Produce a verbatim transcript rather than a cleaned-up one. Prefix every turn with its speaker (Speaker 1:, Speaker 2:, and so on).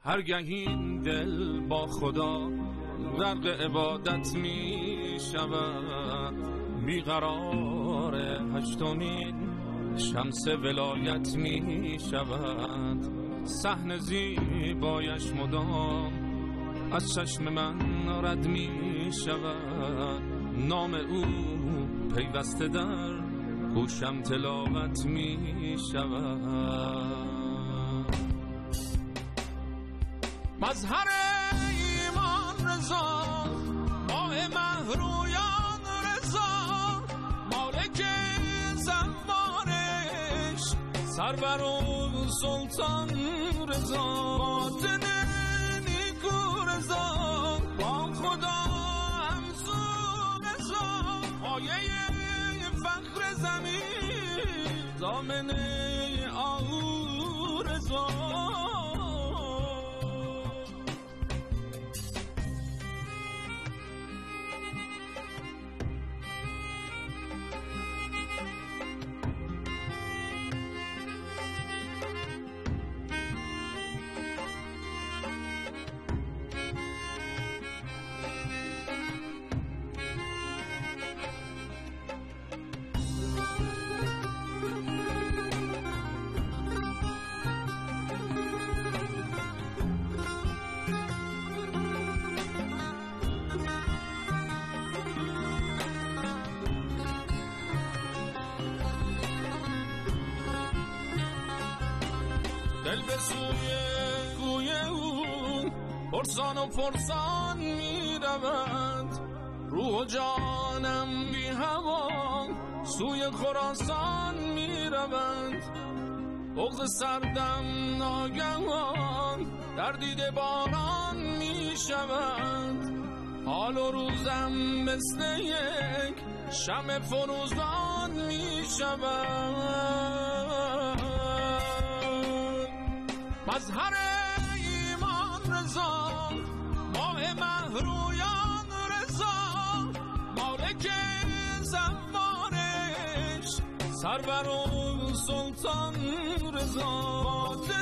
Speaker 1: هرگهی دل با خدا غرق عبادت می شود، بیقرار هشتمین شمس ولایت می شود. صحن زیبایش مدام از چشم من رد می شود، نام او پیوسته در گوشم تلاوت می شود. مظهر ایمان رضا، ماه مهرویان رضا، مالک زمانش سرور و سلطان رضا، باطن نیکو رضا، با خدا همسو رضا، پایه فخر زمین، ضامن آهو رضا. دل به سوی کوی او پرسان و پرسان می رود، روح و جانم بی هوا سوی خراسان می رود. بغض سردم ناگهان در دیده باران می شود، حال و روزم مثل یک شمع فروزان می شود. مظهر ایمان رضا، ماه مهرویان رضا، مالک زمانش سرور و سلطان رضا،